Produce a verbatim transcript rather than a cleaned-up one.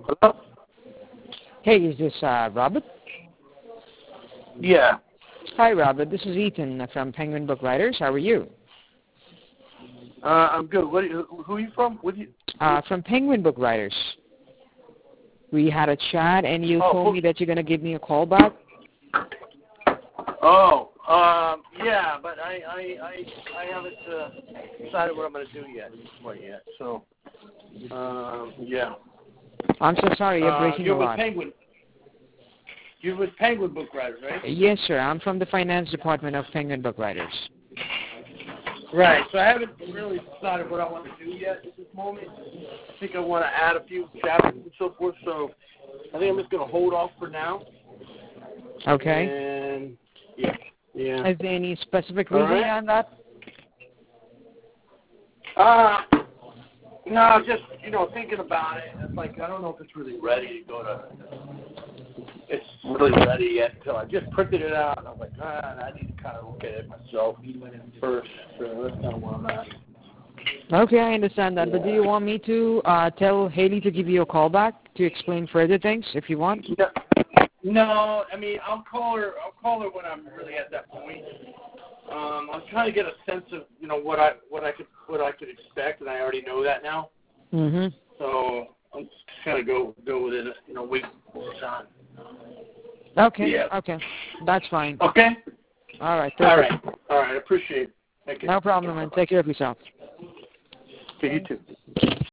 Hello? Hey, is this uh, Robert? Yeah. Hi, Robert. This is Ethan from Penguin Book Writers. How are you? Uh, I'm good. What? Are you, who are you from? What you? Uh, from Penguin Book Writers. We had a chat, and you Oh, told book- me that you're going to give me a call back. Oh, um, yeah, but I, I, I, I haven't uh, decided what I'm going to do yet, quite yet. So, um, yeah. I'm so sorry. You're Uh, breaking you're a with lot. Penguin. You're with Penguin Book Writers, right? Yes, sir. I'm from the finance department of Penguin Book Writers. Right. So I haven't really decided what I want to do yet at this moment. I think I want to add a few chapters and so forth. So I think I'm just going to hold off for now. Okay. And yeah, yeah. Is there any specific All reason right. on that? Uh, no, just, you know, thinking about it. It's like, I don't know if it's really ready to go to, it's really ready yet until I just printed it out. And I'm like, ah, I need to kind of look at it myself first. So that's kind of where I'm at. Okay, I understand that. But do you want me to uh, tell Haley to give you a call back to explain further things if you want? No, no, I mean, I'll call her, I'll call her when I'm really at that point. Um, I'm trying to get a sense of, you know, what I what I could what I could expect, and I already know that now. Mm-hmm. So I'm just gonna go go with it, you know, wait for it on. Okay. Yeah. Okay. That's fine. Okay. All right. All Perfect. right. All right. I appreciate it. Thank you. No problem, man. Take care of yourself. Okay, you too.